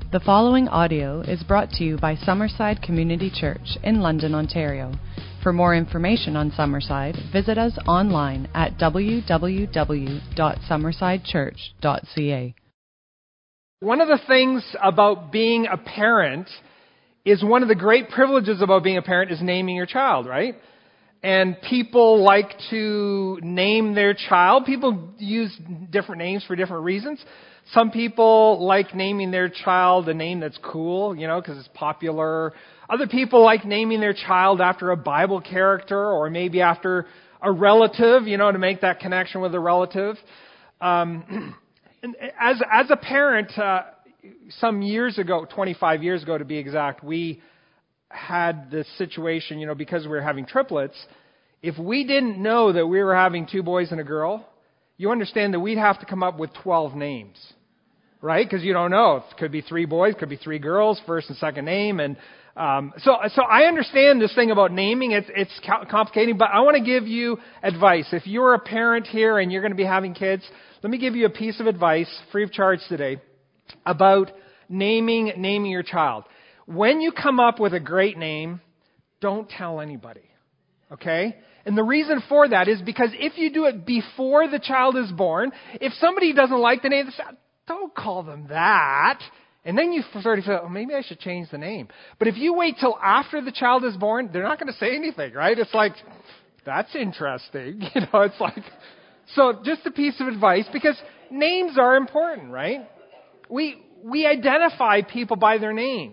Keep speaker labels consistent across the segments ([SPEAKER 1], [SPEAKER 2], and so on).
[SPEAKER 1] The following audio is brought to you by Summerside Community Church in London, Ontario. For more information on Summerside, visit us online at www.summersidechurch.ca.
[SPEAKER 2] One of the things about being a parent is one of the great privileges about being a parent is naming your child, right? And people like to name their child. People use different names for different reasons. Some people like naming their child a name that's cool, because it's popular. Other people like naming their child after a Bible character or maybe after a relative, to make that connection with a relative. And as a parent, some years ago, 25 years ago to be exact, we had this situation, because we were having triplets. If we didn't know that we were having two boys and a girl, you understand that we'd have to come up with 12 names, right? Because you don't know. It could be 3 boys, could be 3 girls, first and second name. And so I understand this thing about naming. It's complicating, but I want to give you advice. If you're a parent here and you're going to be having kids, let me give you a piece of advice, free of charge today, about naming your child. When you come up with a great name, don't tell anybody, okay? And the reason for that is because if you do it before the child is born, if somebody doesn't like the name, don't call them that. And then you sort of feel, maybe I should change the name. But if you wait till after the child is born, they're not going to say anything, right? It's like, that's interesting. It's like, so just a piece of advice, because names are important, right? We identify people by their names.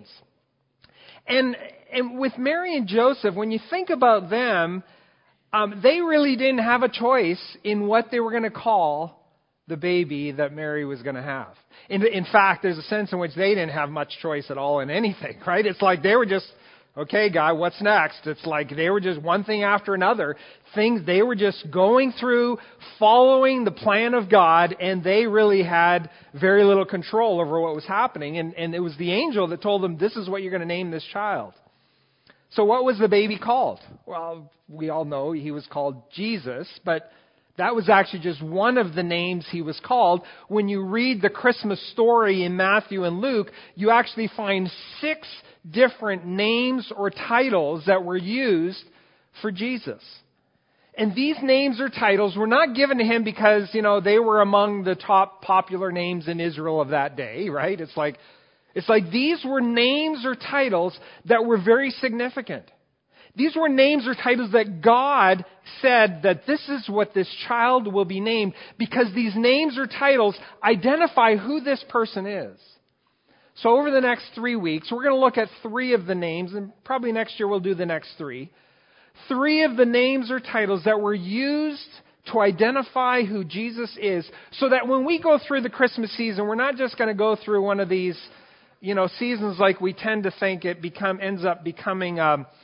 [SPEAKER 2] And with Mary and Joseph, when you think about them, they really didn't have a choice in what they were going to call the baby that Mary was going to have. In fact, there's a sense in which they didn't have much choice at all in anything, right? It's like they were just, okay, God, what's next? It's like they were just one thing after another. They were just going through, following the plan of God, and they really had very little control over what was happening. And it was the angel that told them, this is what you're going to name this child. So what was the baby called? Well, we all know he was called Jesus, but that was actually just one of the names he was called. When you read the Christmas story in Matthew and Luke, you actually find 6 different names or titles that were used for Jesus. And these names or titles were not given to him because, they were among the top popular names in Israel of that day, right? It's like these were names or titles that were very significant. These were names or titles that God said that this is what this child will be named, because these names or titles identify who this person is. So over the next 3 weeks, we're going to look at 3 of the names, and probably next year we'll do the next 3. 3 of the names or titles that were used to identify who Jesus is, so that when we go through the Christmas season, we're not just going to go through one of these, seasons like we tend to think it ends up becoming,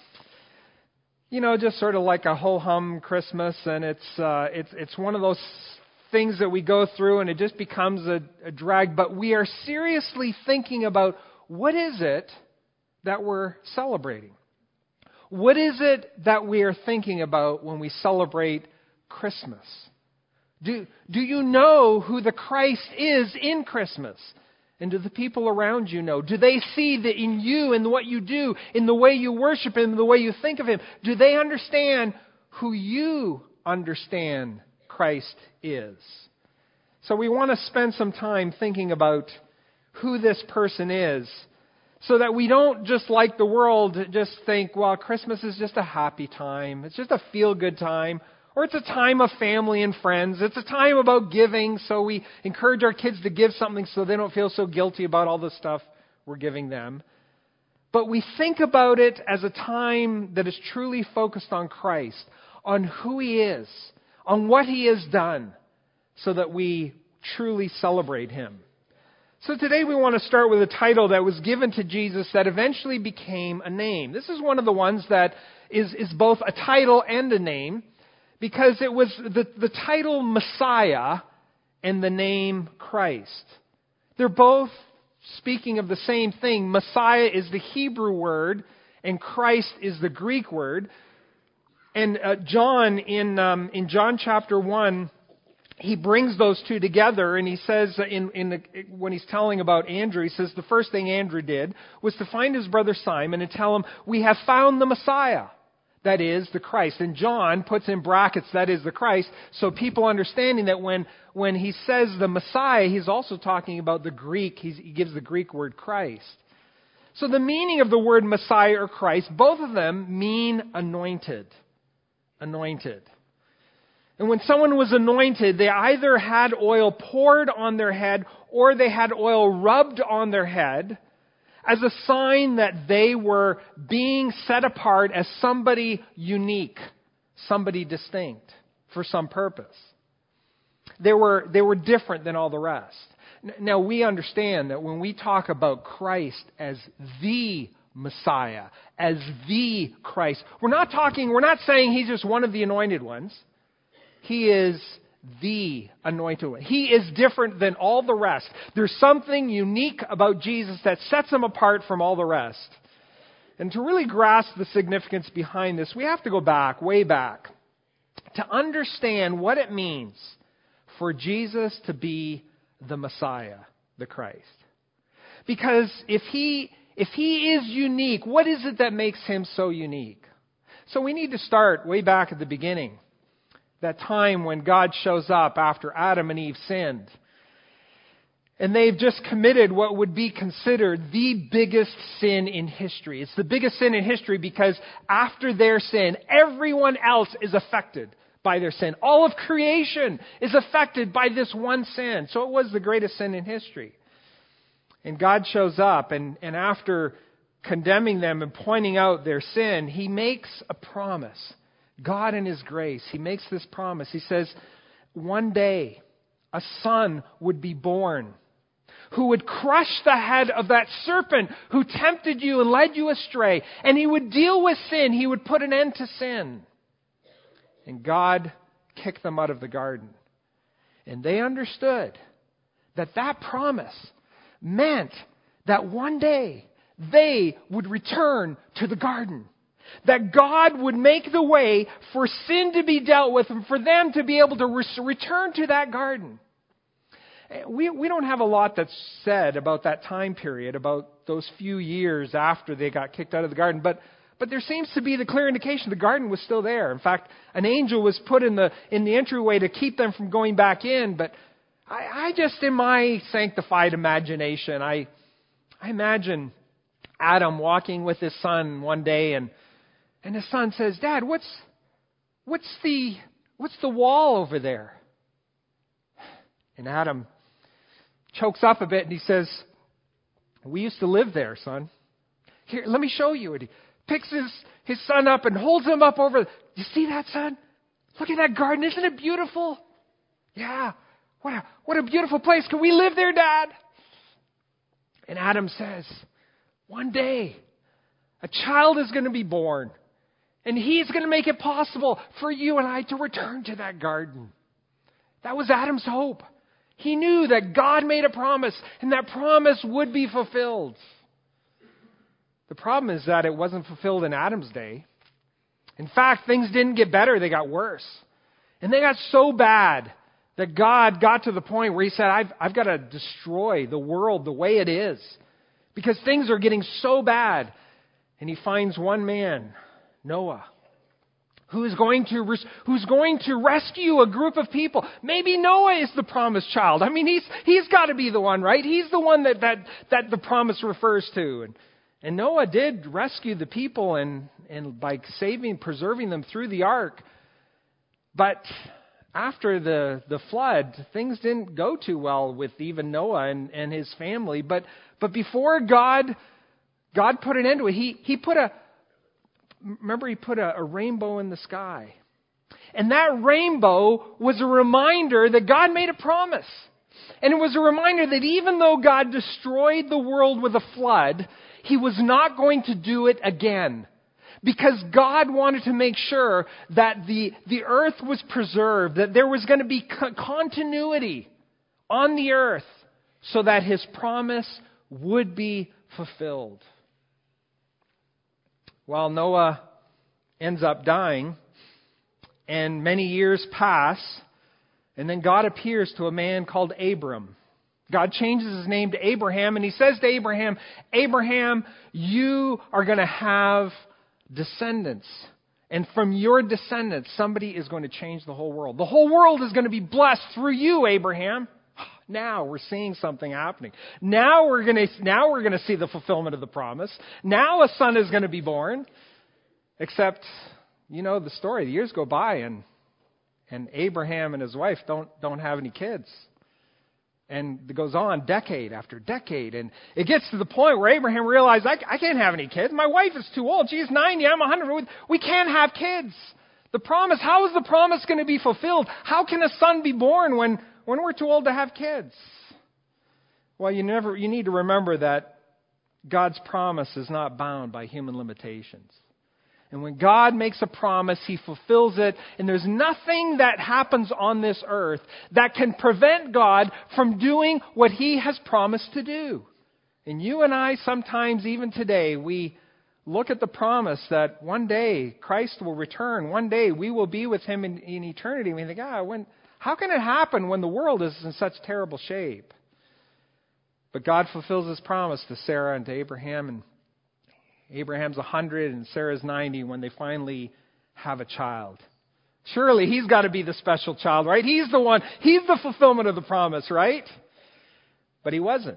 [SPEAKER 2] just sort of like a ho-hum Christmas, and it's one of those things that we go through and it just becomes a drag. But we are seriously thinking about, what is it that we're celebrating? What is it that we are thinking about when we celebrate Christmas? Do you know who the Christ is in Christmas? And do the people around you know? Do they see that in you, in what you do, in the way you worship Him, in the way you think of Him? Do they understand who you understand Christ is? So we want to spend some time thinking about who this person is, so that we don't just, like the world, just think, well, Christmas is just a happy time. It's just a feel-good time. Or it's a time of family and friends. It's a time about giving, so we encourage our kids to give something so they don't feel so guilty about all the stuff we're giving them. But we think about it as a time that is truly focused on Christ, on who He is, on what He has done, so that we truly celebrate Him. So today we want to start with a title that was given to Jesus that eventually became a name. This is one of the ones that is both a title and a name, because it was the title Messiah and the name Christ. They're both speaking of the same thing. Messiah is the Hebrew word, and Christ is the Greek word. And John, in John chapter 1, he brings those two together, and he says when he's telling about Andrew, he says the first thing Andrew did was to find his brother Simon and tell him, we have found the Messiah, that is, the Christ. And John puts in brackets, that is the Christ, so people understanding that when he says the Messiah, he's also talking about the Greek, he gives the Greek word Christ. So the meaning of the word Messiah or Christ, both of them mean anointed. Anointed. And when someone was anointed, they either had oil poured on their head or they had oil rubbed on their head as a sign that they were being set apart as somebody unique, somebody distinct for some purpose. They were different than all the rest. Now we understand that when we talk about Christ as the Messiah, as the Christ, we're not saying He's just one of the anointed ones. He is the anointed one. He is different than all the rest. There's something unique about Jesus that sets Him apart from all the rest. And to really grasp the significance behind this, we have to go back, way back, to understand what it means for Jesus to be the Messiah, the Christ. Because if He is unique, what is it that makes Him so unique? So we need to start way back at the beginning. That time when God shows up after Adam and Eve sinned. And they've just committed what would be considered the biggest sin in history. It's the biggest sin in history because after their sin, everyone else is affected by their sin. All of creation is affected by this one sin. So it was the greatest sin in history. And God shows up and after condemning them and pointing out their sin, He makes a promise. God in His grace, He makes this promise. He says, one day a son would be born who would crush the head of that serpent who tempted you and led you astray. And He would deal with sin. He would put an end to sin. And God kicked them out of the garden. And they understood that promise meant that one day they would return to the garden. That God would make the way for sin to be dealt with and for them to be able to return to that garden. We don't have a lot that's said about that time period, about those few years after they got kicked out of the garden. But there seems to be the clear indication the garden was still there. In fact, an angel was put in the entryway to keep them from going back in. But I just, in my sanctified imagination, I imagine Adam walking with his son one day and his son says, Dad, what's the wall over there? And Adam chokes up a bit and he says, we used to live there, son. Here, let me show you. And he picks his son up and holds him up over. You see that, son? Look at that garden. Isn't it beautiful? Yeah. What a beautiful place. Can we live there, Dad? And Adam says, one day a child is going to be born. And He's going to make it possible for you and I to return to that garden. That was Adam's hope. He knew that God made a promise, and that promise would be fulfilled. The problem is that it wasn't fulfilled in Adam's day. In fact, things didn't get better, they got worse. And they got so bad that God got to the point where He said, I've got to destroy the world the way it is. Because things are getting so bad. And He finds one man, Noah, who's going to rescue a group of people. Maybe Noah is the promised child. I mean, he's got to be the one, right? He's the one that the promise refers to. And Noah did rescue the people and by preserving them through the ark. But after the flood, things didn't go too well with even Noah and his family. But before God put an end to it, He put a rainbow in the sky. And that rainbow was a reminder that God made a promise. And it was a reminder that even though God destroyed the world with a flood, He was not going to do it again. Because God wanted to make sure that the earth was preserved, that there was going to be continuity on the earth so that His promise would be fulfilled. While Noah ends up dying and many years pass, And then God appears to a man called Abram. God changes his name to Abraham, and he says to Abraham, Abraham, you are going to have descendants. And from your descendants, somebody is going to change the whole world. The whole world is going to be blessed through you, Abraham. Now we're seeing something happening. Now we're going to see the fulfillment of the promise. Now a son is going to be born. Except, you know the story. The years go by, and Abraham and his wife don't have any kids. And it goes on decade after decade. And it gets to the point where Abraham realized, I can't have any kids. My wife is too old. She's 90. I'm 100. We can't have kids. The promise, how is the promise going to be fulfilled? How can a son be born when we're too old to have kids? Well, you need to remember that God's promise is not bound by human limitations. And when God makes a promise, He fulfills it. And there's nothing that happens on this earth that can prevent God from doing what He has promised to do. And you and I, sometimes even today, we look at the promise that one day Christ will return. One day we will be with Him in eternity. And we think, how can it happen when the world is in such terrible shape? But God fulfills His promise to Sarah and to Abraham, and Abraham's 100 and Sarah's 90 when they finally have a child. Surely He's got to be the special child, right? He's the one. He's the fulfillment of the promise, right? But he wasn't.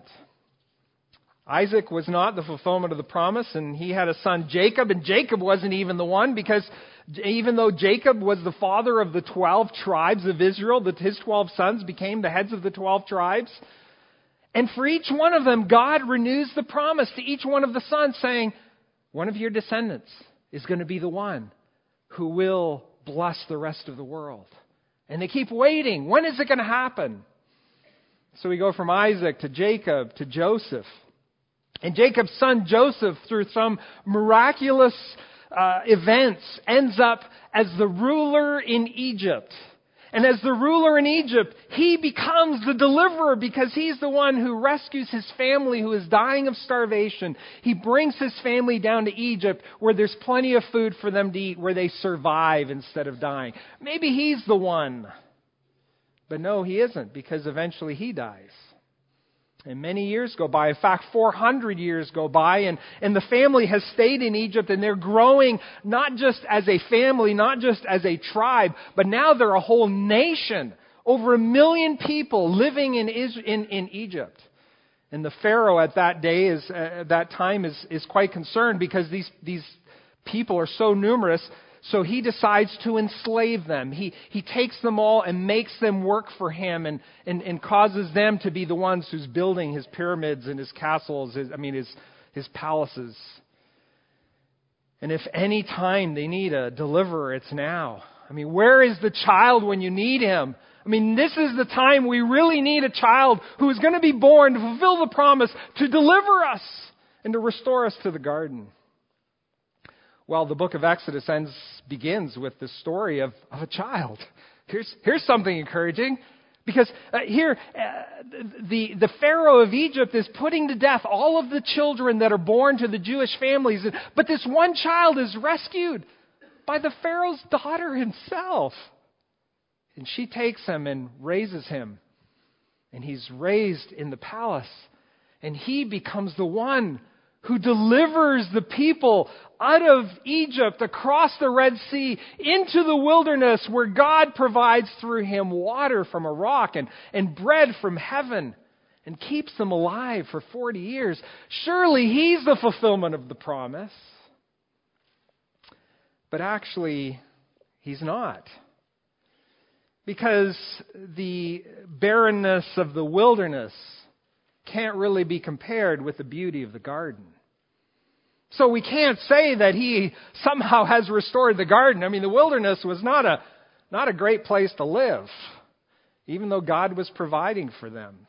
[SPEAKER 2] Isaac was not the fulfillment of the promise, and he had a son, Jacob, and Jacob wasn't even the one, because even though Jacob was the father of the 12 tribes of Israel, that his 12 sons became the heads of the 12 tribes. And for each one of them, God renews the promise to each one of the sons, saying, one of your descendants is going to be the one who will bless the rest of the world. And they keep waiting. When is it going to happen? So we go from Isaac to Jacob to Joseph. And Jacob's son Joseph, through some miraculous events, ends up as the ruler in Egypt. And as the ruler in Egypt, he becomes the deliverer because he's the one who rescues his family who is dying of starvation. He brings his family down to Egypt where there's plenty of food for them to eat, where they survive instead of dying. Maybe he's the one. But no, he isn't, because eventually he dies. And many years go by. In fact, 400 years go by, and the family has stayed in Egypt, and they're growing not just as a family, not just as a tribe, but now they're a whole nation. Over 1 million people living in Egypt. And the Pharaoh at that time is quite concerned because these people are so numerous. So he decides to enslave them. He takes them all and makes them work for him and causes them to be the ones who's building his pyramids and his castles, his palaces. And if any time they need a deliverer, it's now. Where is the child when you need him? This is the time we really need a child who is going to be born to fulfill the promise, to deliver us and to restore us to the garden. Well, the book of Exodus begins with the story of a child. Here's something encouraging, because the Pharaoh of Egypt is putting to death all of the children that are born to the Jewish families. But this one child is rescued by the Pharaoh's daughter himself. And she takes him and raises him. And he's raised in the palace. And he becomes the one who delivers the people out of Egypt, across the Red Sea, into the wilderness where God provides through him water from a rock and bread from heaven and keeps them alive for 40 years. Surely he's the fulfillment of the promise. But actually, he's not. Because the barrenness of the wilderness can't really be compared with the beauty of the garden. So we can't say that he somehow has restored the garden. The wilderness was not a great place to live, even though God was providing for them.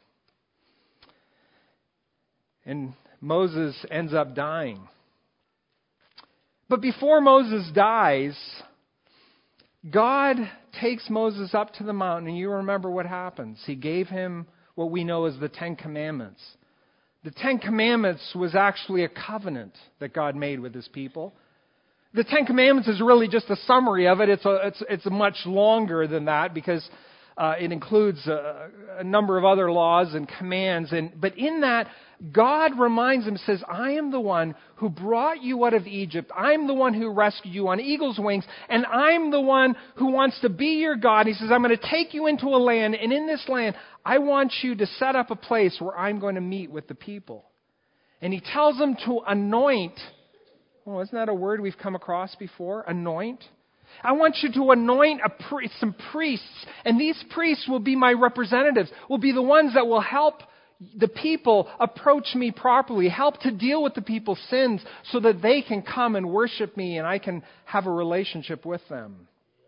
[SPEAKER 2] And Moses ends up dying. But before Moses dies, God takes Moses up to the mountain, and you remember what happens. He gave him what we know as the Ten Commandments. The Ten Commandments was actually a covenant that God made with his people. The Ten Commandments is really just a summary of it. It's much longer than that, because It includes a number of other laws and commands. But in that, God reminds them, says, I am the one who brought you out of Egypt. I'm the one who rescued you on eagle's wings. And I'm the one who wants to be your God. He says, I'm going to take you into a land. And in this land, I want you to set up a place where I'm going to meet with the people. And he tells them to anoint. Oh, isn't that a word we've come across before? Anoint. I want you to anoint some priests, and these priests will be my representatives, will be the ones that will help the people approach me properly, help to deal with the people's sins so that they can come and worship me and I can have a relationship with them.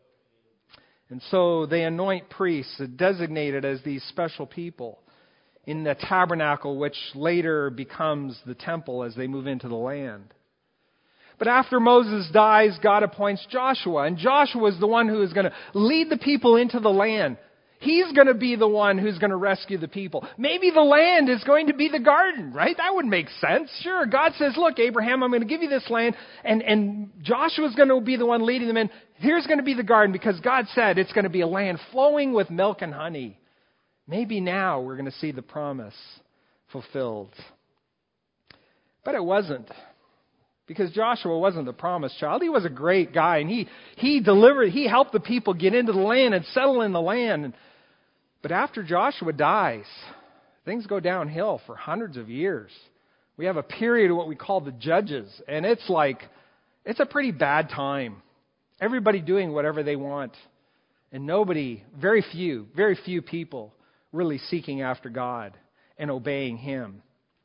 [SPEAKER 2] And so they anoint priests designated as these special people in the tabernacle, which later becomes the temple as they move into the land. But after Moses dies, God appoints Joshua. And Joshua is the one who is going to lead the people into the land. He's going to be the one who's going to rescue the people. Maybe the land is going to be the garden, right? That would make sense. Sure, God says, look, Abraham, I'm going to give you this land. And Joshua's going to be the one leading them in. Here's going to be the garden because God said it's going to be a land flowing with milk and honey. Maybe now we're going to see the promise fulfilled. But it wasn't. Because Joshua wasn't the promised child. He was a great guy, and he helped the people get into the land and settle in the land. But after Joshua dies, things go downhill for hundreds of years. We have a period of what we call the Judges, and it's a pretty bad time. Everybody doing whatever they want, and very few people really seeking after God and obeying Him.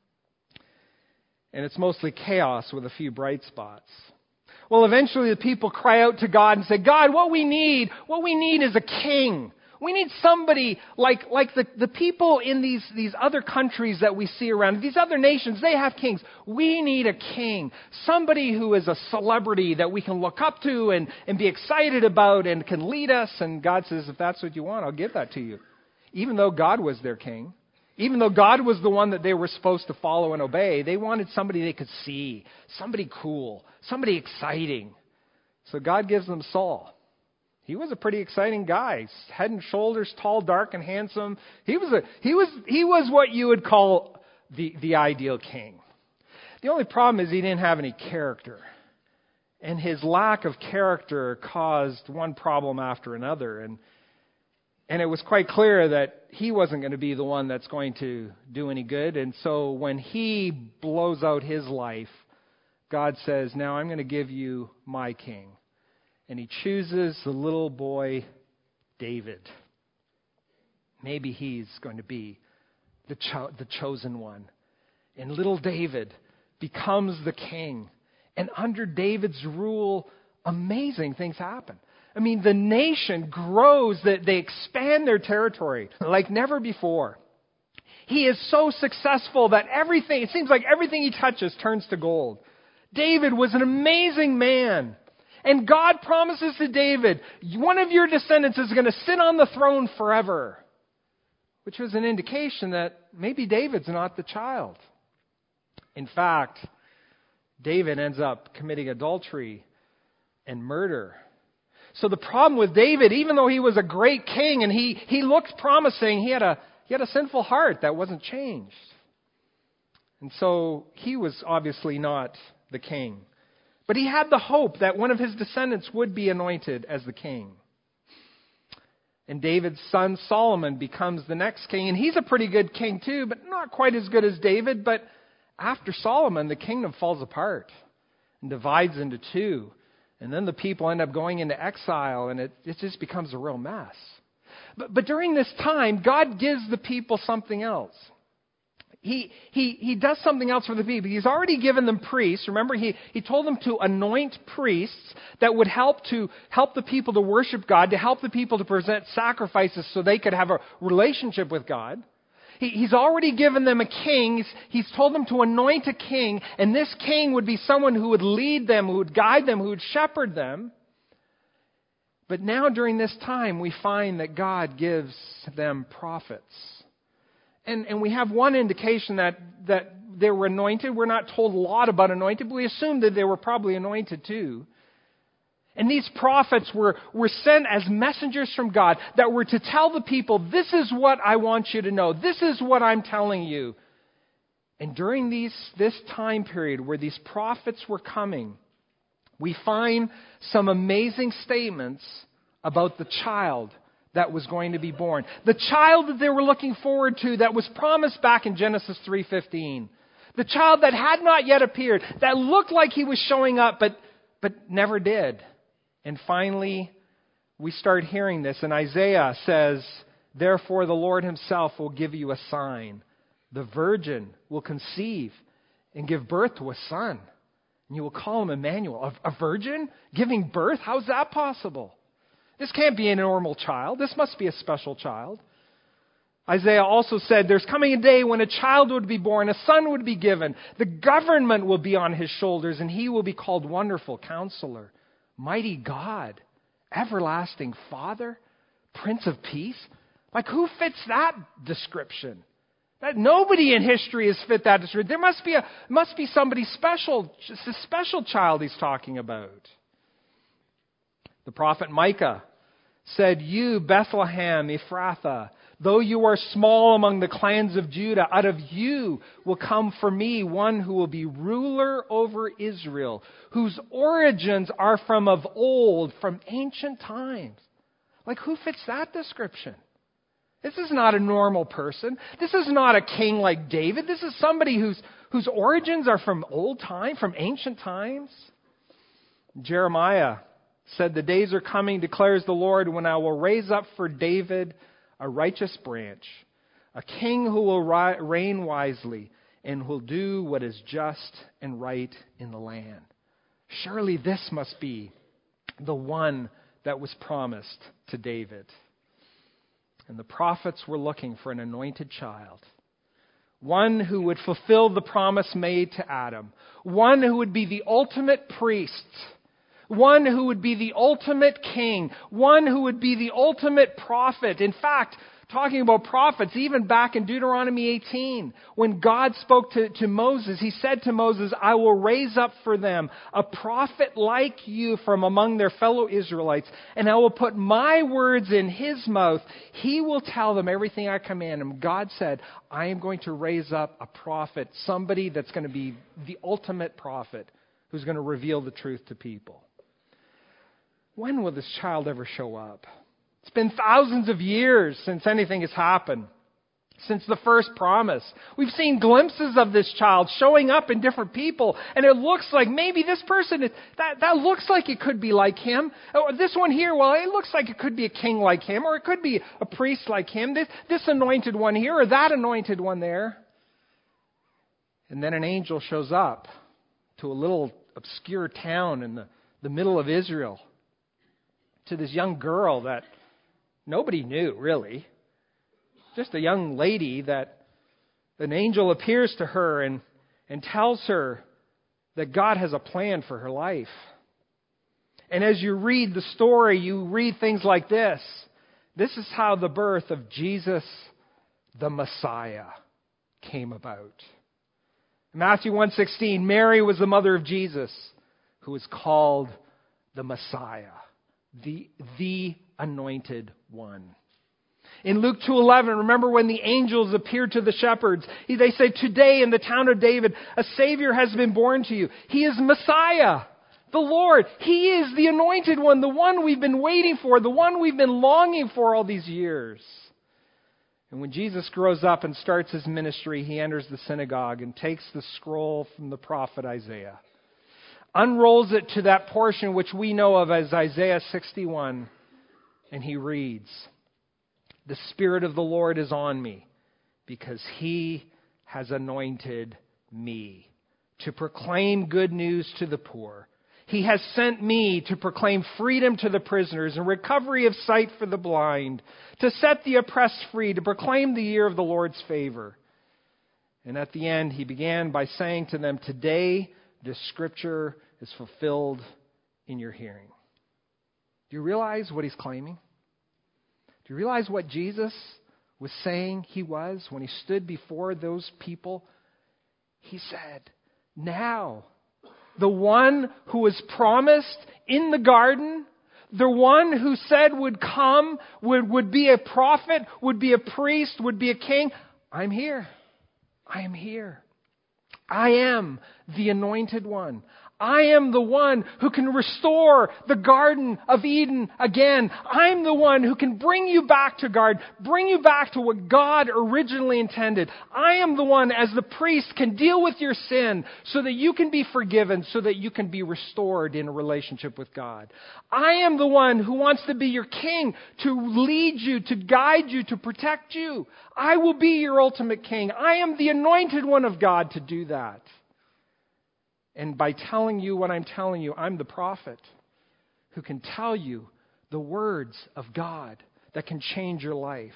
[SPEAKER 2] And it's mostly chaos with a few bright spots. Well, eventually the people cry out to God and say, God, what we need is a king. We need somebody like the people in these other countries that we see around. These other nations, they have kings. We need a king. Somebody who is a celebrity that we can look up to and be excited about and can lead us. And God says, if that's what you want, I'll give that to you. Even though God was their king. Even though God was the one that they were supposed to follow and obey, they wanted somebody they could see, somebody cool, somebody exciting. So God gives them Saul. He was a pretty exciting guy, head and shoulders, tall, dark, and handsome. He was what you would call the ideal king. The only problem is he didn't have any character. And his lack of character caused one problem after another. And it was quite clear that he wasn't going to be the one that's going to do any good. And so when he blows out his life, God says, now I'm going to give you my king. And he chooses the little boy David. Maybe he's going to be the chosen one. And little David becomes the king. And under David's rule, amazing things happen. I mean, the nation grows, that they expand their territory like never before. He is so successful that it seems like everything he touches turns to gold. David was an amazing man. And God promises to David, one of your descendants is going to sit on the throne forever. Which was an indication that maybe David's not the child. In fact, David ends up committing adultery and murder. So the problem with David, even though he was a great king and he looked promising, he had a sinful heart that wasn't changed. And so he was obviously not the king. But he had the hope that one of his descendants would be anointed as the king. And David's son Solomon becomes the next king. And he's a pretty good king too, but not quite as good as David. But after Solomon, the kingdom falls apart and divides into two. And then the people end up going into exile, and it just becomes a real mess. But during this time, God gives the people something else. He does something else for the people. He's already given them priests. Remember, he told them to anoint priests that would help the people to worship God, to help the people to present sacrifices so they could have a relationship with God. He's already given them a king. He's told them to anoint a king, and this king would be someone who would lead them, who would guide them, who would shepherd them. But now during this time, we find that God gives them prophets. And we have one indication that they were anointed. We're not told a lot about anointed, but we assume that they were probably anointed too. And these prophets were sent as messengers from God that were to tell the people, this is what I want you to know. This is what I'm telling you. And during this time period where these prophets were coming, we find some amazing statements about the child that was going to be born. The child that they were looking forward to that was promised back in Genesis 3:15. The child that had not yet appeared, that looked like he was showing up but never did. And finally, we start hearing this. And Isaiah says, therefore the Lord himself will give you a sign. The virgin will conceive and give birth to a son. And you will call him Emmanuel. A virgin giving birth? How's that possible? This can't be a normal child. This must be a special child. Isaiah also said, there's coming a day when a child would be born, a son would be given. The government will be on his shoulders, and he will be called Wonderful Counselor, Mighty God, Everlasting Father, Prince of Peace. Like, who fits that description? Nobody in history has fit that description. There must be somebody special, just a special child he's talking about. The prophet Micah said, you, Bethlehem, Ephrathah, though you are small among the clans of Judah, out of you will come for me one who will be ruler over Israel, whose origins are from of old, from ancient times. Like, who fits that description? This is not a normal person. This is not a king like David. This is somebody whose origins are from old time, from ancient times. Jeremiah said, the days are coming, declares the Lord, when I will raise up for David a righteous branch, a king who will reign wisely and will do what is just and right in the land. Surely this must be the one that was promised to David. And the prophets were looking for an anointed child, one who would fulfill the promise made to Adam, one who would be the ultimate priest, one who would be the ultimate king, one who would be the ultimate prophet. In fact, talking about prophets, even back in Deuteronomy 18, when God spoke to Moses, he said to Moses, I will raise up for them a prophet like you from among their fellow Israelites, and I will put my words in his mouth. He will tell them everything I command him. God said, I am going to raise up a prophet, somebody that's going to be the ultimate prophet, who's going to reveal the truth to people. When will this child ever show up? It's been thousands of years since anything has happened, since the first promise. We've seen glimpses of this child showing up in different people, and it looks like maybe this person, that looks like it could be like him. Or this one here, well, it looks like it could be a king like him, or it could be a priest like him. This anointed one here, or that anointed one there. And then an angel shows up to a little obscure town in the middle of Israel, to this young girl that nobody knew, really. Just a young lady that an angel appears to her and tells her that God has a plan for her life. And as you read the story, you read things like this. This is how the birth of Jesus, the Messiah, came about. In Matthew 1:16, Mary was the mother of Jesus, who was called the Messiah, the anointed one. In Luke 2:11, remember when the angels appeared to the shepherds, they said, today in the town of David, a Savior has been born to you. He is Messiah, the Lord. He is the anointed one, the one we've been waiting for, the one we've been longing for all these years. And when Jesus grows up and starts his ministry, he enters the synagogue and takes the scroll from the prophet Isaiah, unrolls it to that portion which we know of as Isaiah 61, and he reads, the Spirit of the Lord is on me, because he has anointed me to proclaim good news to the poor. He has sent me to proclaim freedom to the prisoners and recovery of sight for the blind, to set the oppressed free, to proclaim the year of the Lord's favor. And at the end, he began by saying to them, today this scripture is fulfilled in your hearing. Do you realize what he's claiming? Do you realize what Jesus was saying he was when he stood before those people? He said, now, the one who was promised in the garden, the one who said would come, would be a prophet, would be a priest, would be a king. I'm here. I am here. I am the anointed one. I am the one who can restore the Garden of Eden again. I'm the one who can bring you back to garden, bring you back to what God originally intended. I am the one, as the priest, can deal with your sin so that you can be forgiven, so that you can be restored in a relationship with God. I am the one who wants to be your king, to lead you, to guide you, to protect you. I will be your ultimate king. I am the anointed one of God to do that. And by telling you what I'm telling you, I'm the prophet who can tell you the words of God that can change your life.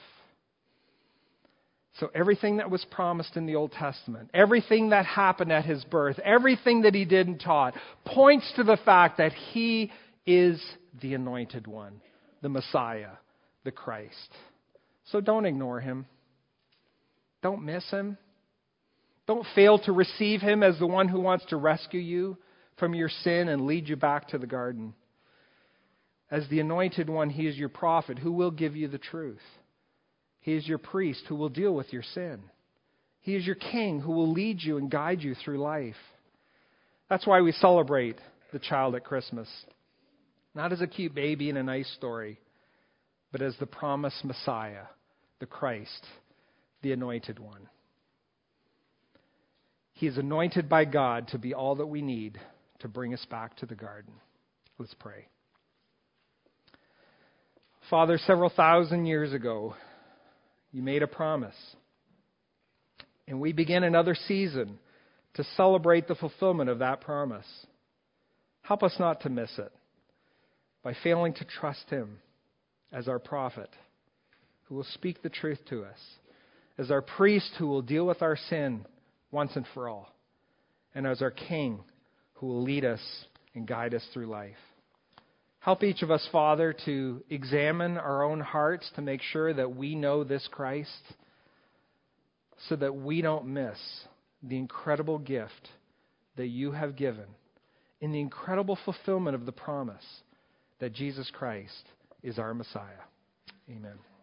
[SPEAKER 2] So everything that was promised in the Old Testament, everything that happened at his birth, everything that he did and taught, points to the fact that he is the anointed one, the Messiah, the Christ. So don't ignore him. Don't miss him. Don't fail to receive him as the one who wants to rescue you from your sin and lead you back to the garden. As the anointed one, he is your prophet who will give you the truth. He is your priest who will deal with your sin. He is your king who will lead you and guide you through life. That's why we celebrate the child at Christmas. Not as a cute baby in a nice story, but as the promised Messiah, the Christ, the anointed one. He is anointed by God to be all that we need to bring us back to the garden. Let's pray. Father, several thousand years ago, you made a promise. And we begin another season to celebrate the fulfillment of that promise. Help us not to miss it by failing to trust him as our prophet who will speak the truth to us, as our priest who will deal with our sin once and for all, and as our king who will lead us and guide us through life. Help each of us, Father, to examine our own hearts to make sure that we know this Christ so that we don't miss the incredible gift that you have given in the incredible fulfillment of the promise that Jesus Christ is our Messiah. Amen.